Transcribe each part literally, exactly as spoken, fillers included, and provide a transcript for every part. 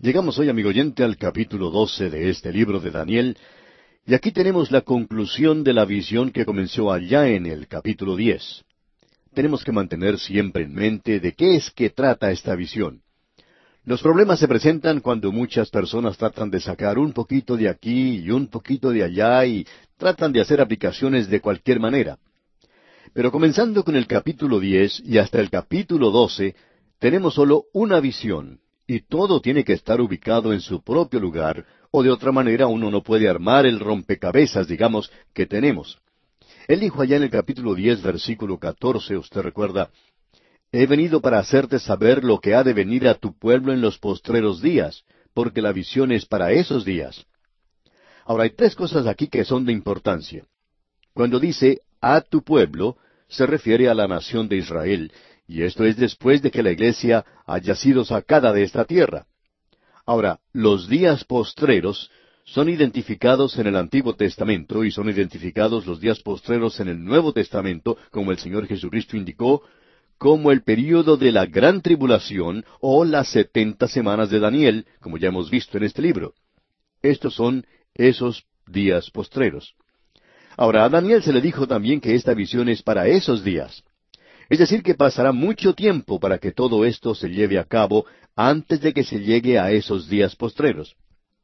Llegamos hoy, amigo oyente, al capítulo doce de este libro de Daniel, y aquí tenemos la conclusión de la visión que comenzó allá en el capítulo diez. Tenemos que mantener siempre en mente de qué es que trata esta visión. Los problemas se presentan cuando muchas personas tratan de sacar un poquito de aquí y un poquito de allá y tratan de hacer aplicaciones de cualquier manera. Pero comenzando con el capítulo diez y hasta el capítulo doce, tenemos solo una visión, y todo tiene que estar ubicado en su propio lugar, o de otra manera uno no puede armar el rompecabezas, digamos, que tenemos. Él dijo allá en el capítulo diez, versículo catorce, usted recuerda, «He venido para hacerte saber lo que ha de venir a tu pueblo en los postreros días, porque la visión es para esos días». Ahora, hay tres cosas aquí que son de importancia. Cuando dice «a tu pueblo», se refiere a la nación de Israel, y esto es después de que la iglesia haya sido sacada de esta tierra. Ahora, los días postreros son identificados en el Antiguo Testamento y son identificados los días postreros en el Nuevo Testamento, como el Señor Jesucristo indicó, como el período de la gran tribulación o las setenta semanas de Daniel, como ya hemos visto en este libro. Estos son esos días postreros. Ahora, a Daniel se le dijo también que esta visión es para esos días. Es decir, que pasará mucho tiempo para que todo esto se lleve a cabo antes de que se llegue a esos días postreros.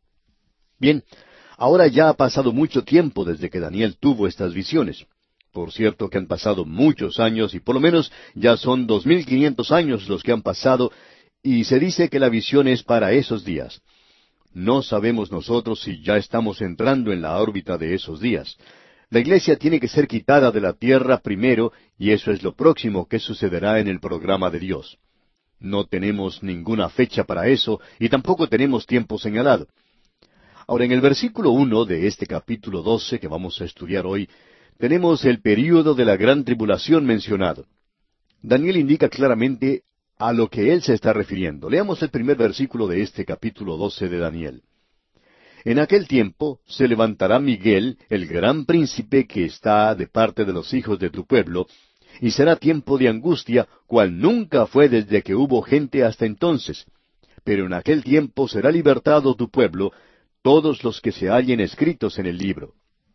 Bien, ahora ya ha pasado mucho tiempo desde que Daniel tuvo estas visiones. Por cierto que han pasado muchos años y por lo menos ya son dos mil quinientos años los que han pasado y se dice que la visión es para esos días. No sabemos nosotros si ya estamos entrando en la órbita de esos días. La iglesia tiene que ser quitada de la tierra primero y eso es lo próximo que sucederá en el programa de Dios. No tenemos ninguna fecha para eso y tampoco tenemos tiempo señalado. Ahora, en el versículo uno de este capítulo doce que vamos a estudiar hoy, tenemos el período de la gran tribulación mencionado. Daniel indica claramente a lo que él se está refiriendo. Leamos el primer versículo de este capítulo doce de Daniel. En aquel tiempo se levantará Miguel, el gran príncipe que está de parte de los hijos de tu pueblo, y será tiempo de angustia, cual nunca fue desde que hubo gente hasta entonces. Pero en aquel tiempo será libertado tu pueblo, todos los que se hallen escritos en el libro.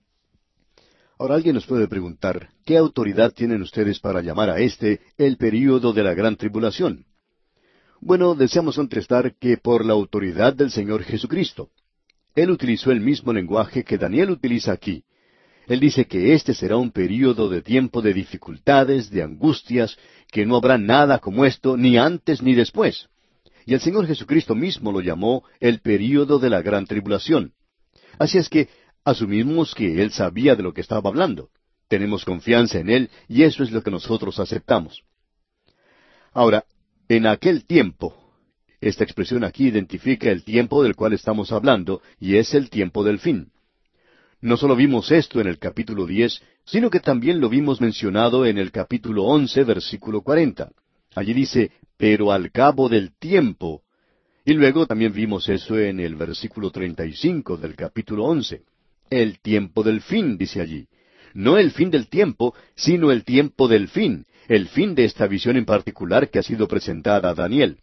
Ahora alguien nos puede preguntar, ¿qué autoridad tienen ustedes para llamar a este el período de la gran tribulación? Bueno, deseamos contestar que por la autoridad del Señor Jesucristo. Él utilizó el mismo lenguaje que Daniel utiliza aquí. Él dice que este será un período de tiempo de dificultades, de angustias, que no habrá nada como esto ni antes ni después. Y el Señor Jesucristo mismo lo llamó el período de la gran tribulación. Así es que asumimos que Él sabía de lo que estaba hablando. Tenemos confianza en Él y eso es lo que nosotros aceptamos. Ahora, en aquel tiempo, esta expresión aquí identifica el tiempo del cual estamos hablando, y es el tiempo del fin. No solo vimos esto en el capítulo diez, sino que también lo vimos mencionado en el capítulo once, versículo cuarenta. Allí dice, pero al cabo del tiempo. Y luego también vimos eso en el versículo treinta y cinco del capítulo once. El tiempo del fin, dice allí. No el fin del tiempo, sino el tiempo del fin, el fin de esta visión en particular que ha sido presentada a Daniel.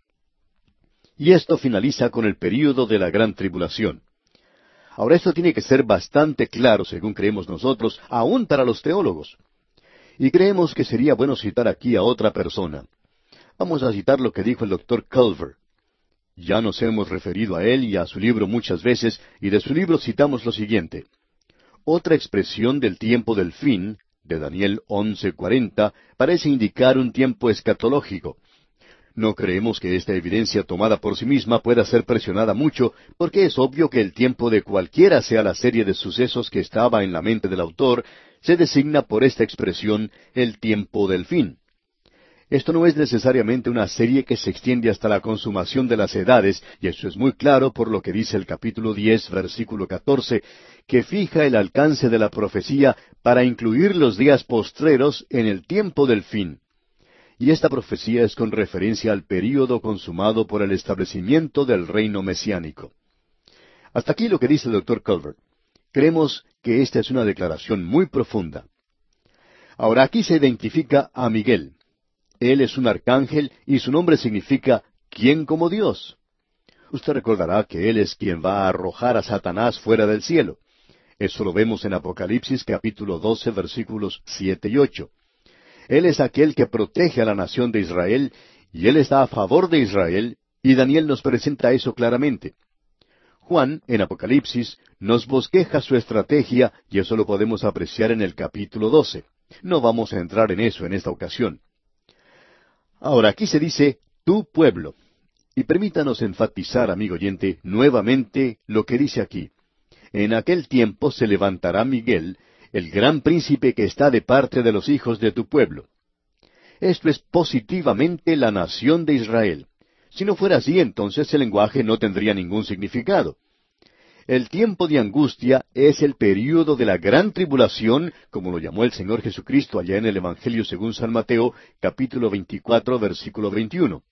Y esto finaliza con el período de la gran tribulación. Ahora esto tiene que ser bastante claro, según creemos nosotros, aún para los teólogos. Y creemos que sería bueno citar aquí a otra persona. Vamos a citar lo que dijo el doctor Culver. Ya nos hemos referido a él y a su libro muchas veces, y de su libro citamos lo siguiente. Otra expresión del tiempo del fin, de Daniel once cuarenta, parece indicar un tiempo escatológico. No creemos que esta evidencia tomada por sí misma pueda ser presionada mucho, porque es obvio que el tiempo de cualquiera sea la serie de sucesos que estaba en la mente del autor, se designa por esta expresión el tiempo del fin. Esto no es necesariamente una serie que se extiende hasta la consumación de las edades, y eso es muy claro por lo que dice el capítulo diez, versículo catorce, que fija el alcance de la profecía para incluir los días postreros en el tiempo del fin. Y esta profecía es con referencia al período consumado por el establecimiento del reino mesiánico. Hasta aquí lo que dice el doctor Culver. Creemos que esta es una declaración muy profunda. Ahora aquí se identifica a Miguel. Él es un arcángel y su nombre significa ¿quién como Dios? Usted recordará que Él es quien va a arrojar a Satanás fuera del cielo. Eso lo vemos en Apocalipsis capítulo doce versículos siete y ocho. Él es aquel que protege a la nación de Israel, y Él está a favor de Israel, y Daniel nos presenta eso claramente. Juan, en Apocalipsis, nos bosqueja su estrategia, y eso lo podemos apreciar en el capítulo doce. No vamos a entrar en eso en esta ocasión. Ahora, aquí se dice, tu pueblo. Y permítanos enfatizar, amigo oyente, nuevamente lo que dice aquí. En aquel tiempo se levantará Miguel, el gran príncipe que está de parte de los hijos de tu pueblo. Esto es positivamente la nación de Israel. Si no fuera así, entonces el lenguaje no tendría ningún significado. El tiempo de angustia es el período de la gran tribulación, como lo llamó el Señor Jesucristo allá en el Evangelio según San Mateo, capítulo veinticuatro, versículo veintiuno.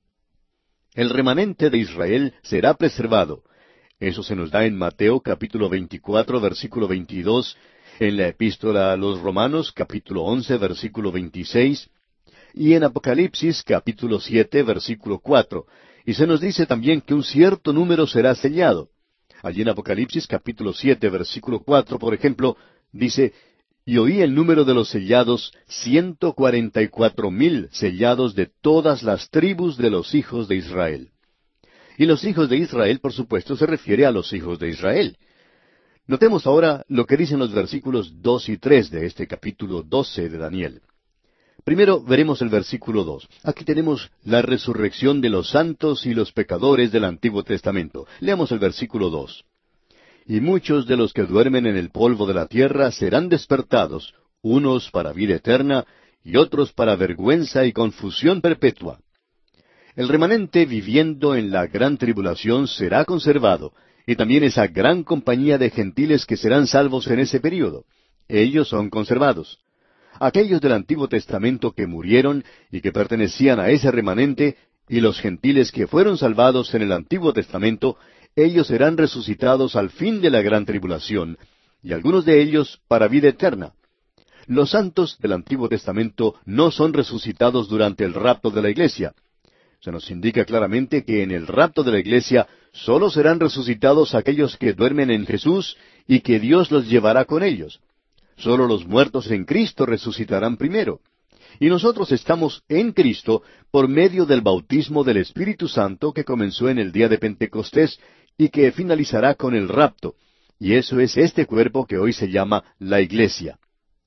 El remanente de Israel será preservado. Eso se nos da en Mateo capítulo veinticuatro, versículo veintidós, en la Epístola a los Romanos capítulo once, versículo veintiséis, y en Apocalipsis capítulo siete, versículo cuatro. Y se nos dice también que un cierto número será sellado. Allí en Apocalipsis capítulo siete, versículo cuatro, por ejemplo, dice, y oí el número de los sellados, ciento cuarenta y cuatro mil sellados de todas las tribus de los hijos de Israel. Y los hijos de Israel, por supuesto, se refiere a los hijos de Israel. Notemos ahora lo que dicen los versículos dos y tres de este capítulo doce de Daniel. Primero veremos el versículo dos. Aquí tenemos la resurrección de los santos y los pecadores del Antiguo Testamento. Leamos el versículo dos. Y muchos de los que duermen en el polvo de la tierra serán despertados, unos para vida eterna, y otros para vergüenza y confusión perpetua. El remanente viviendo en la gran tribulación será conservado, y también esa gran compañía de gentiles que serán salvos en ese período. Ellos son conservados. Aquellos del Antiguo Testamento que murieron y que pertenecían a ese remanente, y los gentiles que fueron salvados en el Antiguo Testamento, ellos serán resucitados al fin de la gran tribulación, y algunos de ellos para vida eterna. Los santos del Antiguo Testamento no son resucitados durante el rapto de la iglesia. Se nos indica claramente que en el rapto de la iglesia sólo serán resucitados aquellos que duermen en Jesús y que Dios los llevará con ellos. Sólo los muertos en Cristo resucitarán primero. Y nosotros estamos en Cristo por medio del bautismo del Espíritu Santo que comenzó en el día de Pentecostés y que finalizará con el rapto. Y eso es este cuerpo que hoy se llama la Iglesia.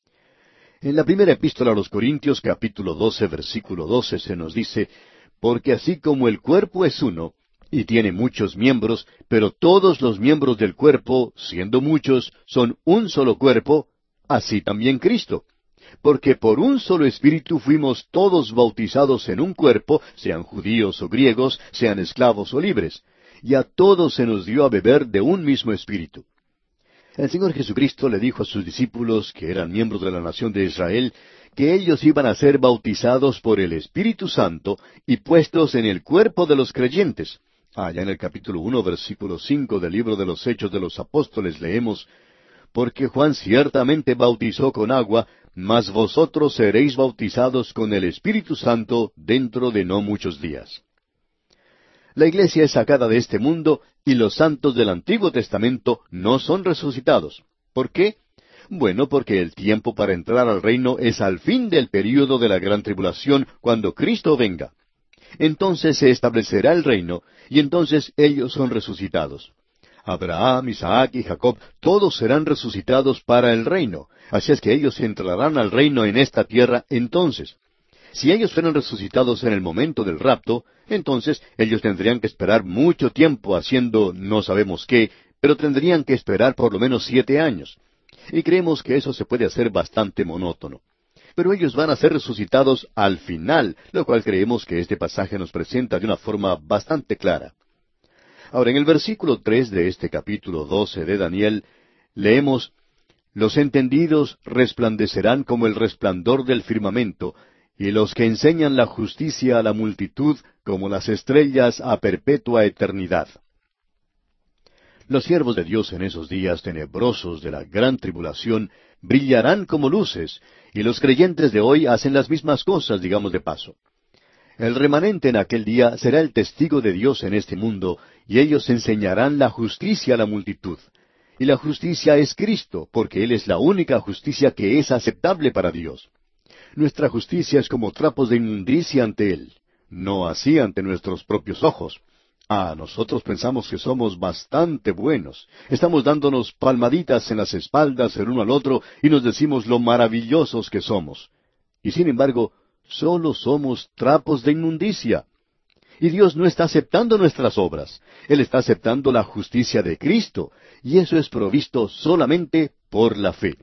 En la primera epístola a los Corintios, capítulo doce, versículo doce, se nos dice, porque así como el cuerpo es uno, y tiene muchos miembros, pero todos los miembros del cuerpo, siendo muchos, son un solo cuerpo, así también Cristo. Porque por un solo Espíritu fuimos todos bautizados en un cuerpo, sean judíos o griegos, sean esclavos o libres, y a todos se nos dio a beber de un mismo Espíritu. El Señor Jesucristo le dijo a sus discípulos, que eran miembros de la nación de Israel, que ellos iban a ser bautizados por el Espíritu Santo y puestos en el cuerpo de los creyentes. Allá en el capítulo uno, versículo cinco del libro de los Hechos de los Apóstoles leemos, porque Juan ciertamente bautizó con agua, mas vosotros seréis bautizados con el Espíritu Santo dentro de no muchos días. La iglesia es sacada de este mundo y los santos del Antiguo Testamento no son resucitados. ¿Por qué? Bueno, porque el tiempo para entrar al reino es al fin del período de la gran tribulación, cuando Cristo venga. Entonces se establecerá el reino, y entonces ellos son resucitados. Abraham, Isaac y Jacob, todos serán resucitados para el reino. Así es que ellos entrarán al reino en esta tierra entonces. Si ellos fueran resucitados en el momento del rapto, entonces ellos tendrían que esperar mucho tiempo haciendo no sabemos qué, pero tendrían que esperar por lo menos siete años. Y creemos que eso se puede hacer bastante monótono. Pero ellos van a ser resucitados al final, lo cual creemos que este pasaje nos presenta de una forma bastante clara. Ahora, en el versículo tres de este capítulo doce de Daniel, leemos, los entendidos resplandecerán como el resplandor del firmamento, y los que enseñan la justicia a la multitud como las estrellas a perpetua eternidad. Los siervos de Dios en esos días tenebrosos de la gran tribulación brillarán como luces, y los creyentes de hoy hacen las mismas cosas, digamos de paso. El remanente en aquel día será el testigo de Dios en este mundo, y ellos enseñarán la justicia a la multitud. Y la justicia es Cristo, porque Él es la única justicia que es aceptable para Dios. Nuestra justicia es como trapos de inmundicia ante Él, no así ante nuestros propios ojos. Ah, nosotros pensamos que somos bastante buenos. Estamos dándonos palmaditas en las espaldas el uno al otro y nos decimos lo maravillosos que somos. Y sin embargo, solo somos trapos de inmundicia. Y Dios no está aceptando nuestras obras. Él está aceptando la justicia de Cristo, y eso es provisto solamente por la fe.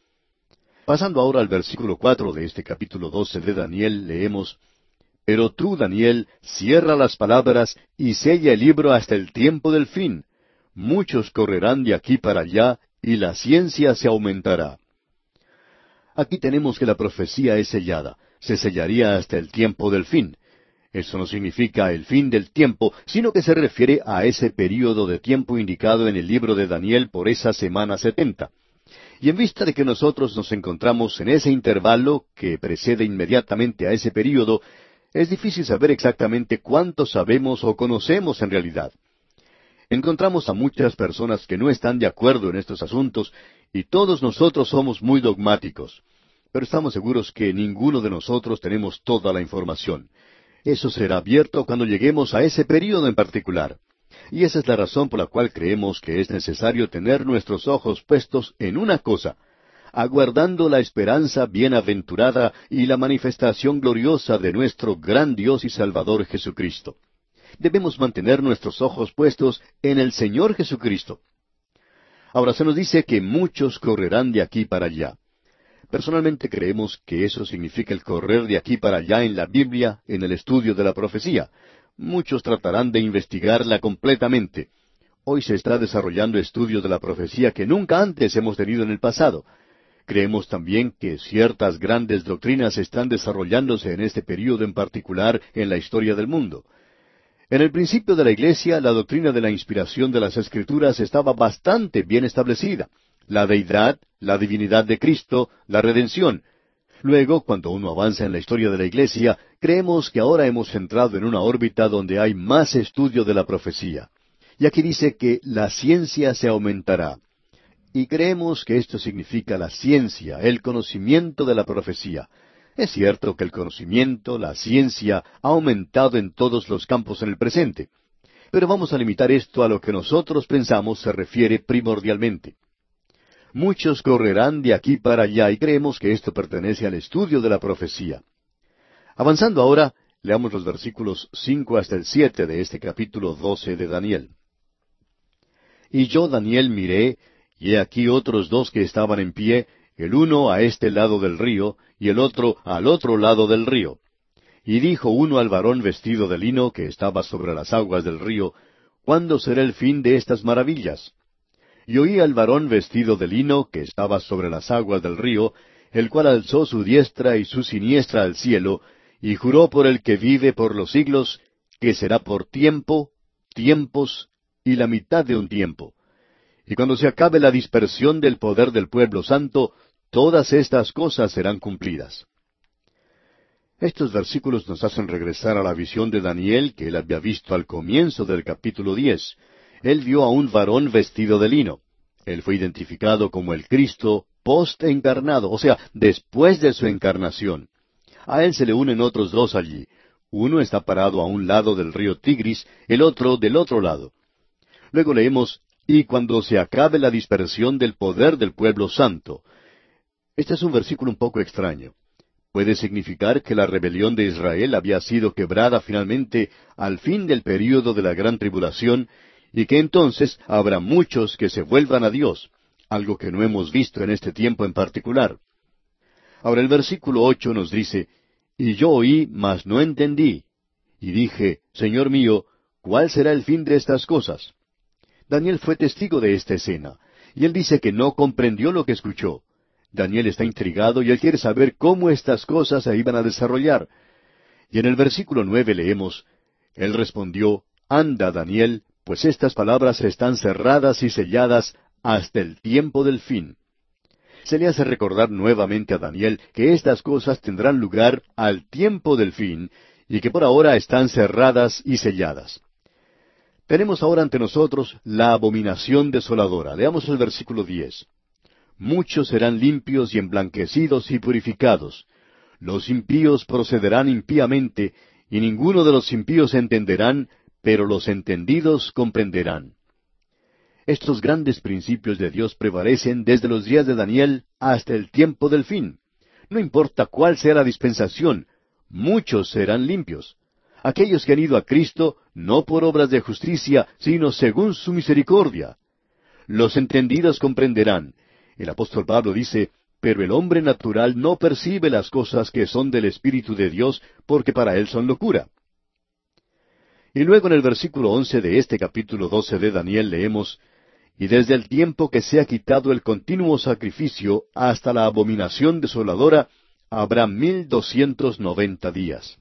Pasando ahora al versículo cuatro de este capítulo doce de Daniel, leemos: Pero tú, Daniel, cierra las palabras y sella el libro hasta el tiempo del fin. Muchos correrán de aquí para allá, y la ciencia se aumentará. Aquí tenemos que la profecía es sellada. Se sellaría hasta el tiempo del fin. Eso no significa el fin del tiempo, sino que se refiere a ese período de tiempo indicado en el libro de Daniel por esa semana setenta. Y en vista de que nosotros nos encontramos en ese intervalo que precede inmediatamente a ese período, es difícil saber exactamente cuánto sabemos o conocemos en realidad. Encontramos a muchas personas que no están de acuerdo en estos asuntos, y todos nosotros somos muy dogmáticos. Pero estamos seguros que ninguno de nosotros tenemos toda la información. Eso será abierto cuando lleguemos a ese período en particular. Y esa es la razón por la cual creemos que es necesario tener nuestros ojos puestos en una cosa, aguardando la esperanza bienaventurada y la manifestación gloriosa de nuestro gran Dios y Salvador Jesucristo. Debemos mantener nuestros ojos puestos en el Señor Jesucristo. Ahora se nos dice que muchos correrán de aquí para allá. Personalmente creemos que eso significa el correr de aquí para allá en la Biblia, en el estudio de la profecía. Muchos tratarán de investigarla completamente. Hoy se está desarrollando estudios de la profecía que nunca antes hemos tenido en el pasado. Creemos también que ciertas grandes doctrinas están desarrollándose en este período en particular en la historia del mundo. En el principio de la Iglesia, la doctrina de la inspiración de las Escrituras estaba bastante bien establecida. La deidad, la divinidad de Cristo, la redención. Luego, cuando uno avanza en la historia de la Iglesia, creemos que ahora hemos entrado en una órbita donde hay más estudio de la profecía. Y aquí dice que la ciencia se aumentará. Y creemos que esto significa la ciencia, el conocimiento de la profecía. Es cierto que el conocimiento, la ciencia, ha aumentado en todos los campos en el presente. Pero vamos a limitar esto a lo que nosotros pensamos se refiere primordialmente. Muchos correrán de aquí para allá, y creemos que esto pertenece al estudio de la profecía. Avanzando ahora, leamos los versículos cinco hasta el siete de este capítulo doce de Daniel. Y yo, Daniel, miré, y he aquí otros dos que estaban en pie, el uno a este lado del río, y el otro al otro lado del río. Y dijo uno al varón vestido de lino que estaba sobre las aguas del río: ¿Cuándo será el fin de estas maravillas? Y oí al varón vestido de lino que estaba sobre las aguas del río, el cual alzó su diestra y su siniestra al cielo, y juró por el que vive por los siglos, que será por tiempo, tiempos y la mitad de un tiempo. Y cuando se acabe la dispersión del poder del pueblo santo, todas estas cosas serán cumplidas. Estos versículos nos hacen regresar a la visión de Daniel que él había visto al comienzo del capítulo diez. Él vio a un varón vestido de lino. Él fue identificado como el Cristo post-encarnado, o sea, después de su encarnación. A él se le unen otros dos allí. Uno está parado a un lado del río Tigris, el otro del otro lado. Luego leemos: y cuando se acabe la dispersión del poder del pueblo santo. Este es un versículo un poco extraño. Puede significar que la rebelión de Israel había sido quebrada finalmente al fin del período de la gran tribulación, y que entonces habrá muchos que se vuelvan a Dios, algo que no hemos visto en este tiempo en particular. Ahora el versículo ocho nos dice: y yo oí, mas no entendí. Y dije: Señor mío, ¿cuál será el fin de estas cosas? Daniel fue testigo de esta escena, y él dice que no comprendió lo que escuchó. Daniel está intrigado y él quiere saber cómo estas cosas se iban a desarrollar. Y en el versículo nueve leemos: Él respondió: Anda, Daniel, pues estas palabras están cerradas y selladas hasta el tiempo del fin. Se le hace recordar nuevamente a Daniel que estas cosas tendrán lugar al tiempo del fin, y que por ahora están cerradas y selladas. Tenemos ahora ante nosotros la abominación desoladora. Leamos el versículo diez. Muchos serán limpios y emblanquecidos y purificados. Los impíos procederán impíamente, y ninguno de los impíos entenderán, pero los entendidos comprenderán. Estos grandes principios de Dios prevalecen desde los días de Daniel hasta el tiempo del fin. No importa cuál sea la dispensación, muchos serán limpios. Aquellos que han ido a Cristo, no por obras de justicia, sino según su misericordia. Los entendidos comprenderán. El apóstol Pablo dice, pero el hombre natural no percibe las cosas que son del Espíritu de Dios, porque para él son locura. Y luego en el versículo once de este capítulo doce de Daniel leemos, y desde el tiempo que se ha quitado el continuo sacrificio hasta la abominación desoladora, habrá mil doscientos noventa días.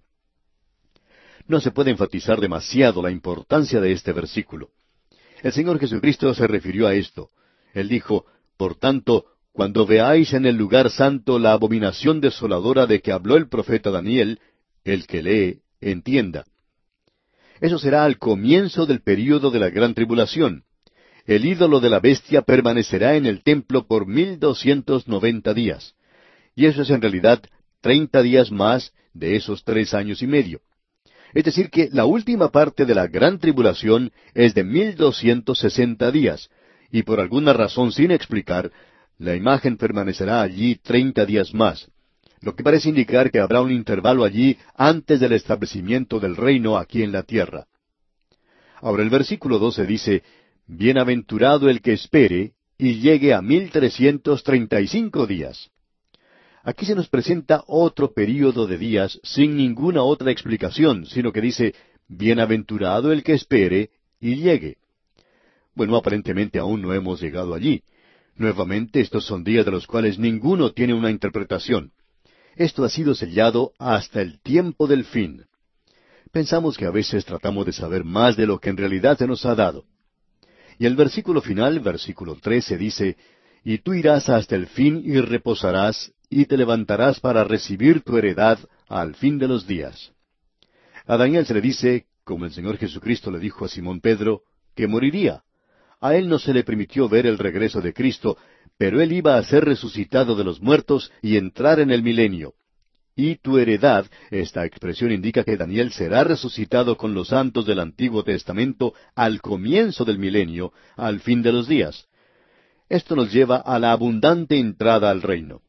No se puede enfatizar demasiado la importancia de este versículo. El Señor Jesucristo se refirió a esto. Él dijo, por tanto, cuando veáis en el lugar santo la abominación desoladora de que habló el profeta Daniel, el que lee, entienda. Eso será al comienzo del período de la gran tribulación. El ídolo de la bestia permanecerá en el templo por mil doscientos noventa días. Y eso es en realidad treinta días más de esos tres años y medio. Es decir que la última parte de la gran tribulación es de mil doscientos sesenta días, y por alguna razón sin explicar, la imagen permanecerá allí treinta días más, lo que parece indicar que habrá un intervalo allí antes del establecimiento del reino aquí en la tierra. Ahora el versículo doce dice, bienaventurado el que espere y llegue a mil trescientos treinta y cinco días. Aquí se nos presenta otro período de días sin ninguna otra explicación, sino que dice, bienaventurado el que espere y llegue. Bueno, aparentemente aún no hemos llegado allí. Nuevamente, estos son días de los cuales ninguno tiene una interpretación. Esto ha sido sellado hasta el tiempo del fin. Pensamos que a veces tratamos de saber más de lo que en realidad se nos ha dado. Y el versículo final, versículo trece, dice, y tú irás hasta el fin y reposarás, y te levantarás para recibir tu heredad al fin de los días. A Daniel se le dice, como el Señor Jesucristo le dijo a Simón Pedro, que moriría. A él no se le permitió ver el regreso de Cristo, pero él iba a ser resucitado de los muertos y entrar en el milenio. Y tu heredad, esta expresión indica que Daniel será resucitado con los santos del Antiguo Testamento al comienzo del milenio, al fin de los días. Esto nos lleva a la abundante entrada al reino.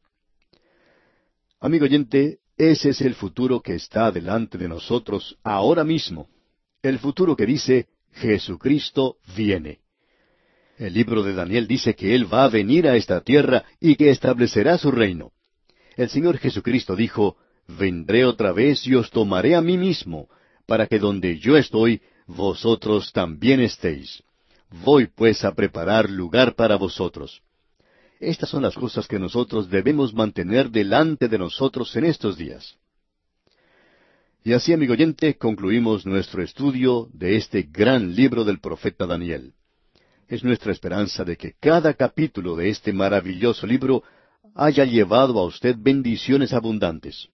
Amigo oyente, ese es el futuro que está delante de nosotros ahora mismo. El futuro que dice, Jesucristo viene. El libro de Daniel dice que Él va a venir a esta tierra y que establecerá su reino. El Señor Jesucristo dijo, vendré otra vez y os tomaré a mí mismo, para que donde yo estoy, vosotros también estéis. Voy pues a preparar lugar para vosotros. Estas son las cosas que nosotros debemos mantener delante de nosotros en estos días. Y así, amigo oyente, concluimos nuestro estudio de este gran libro del profeta Daniel. Es nuestra esperanza de que cada capítulo de este maravilloso libro haya llevado a usted bendiciones abundantes.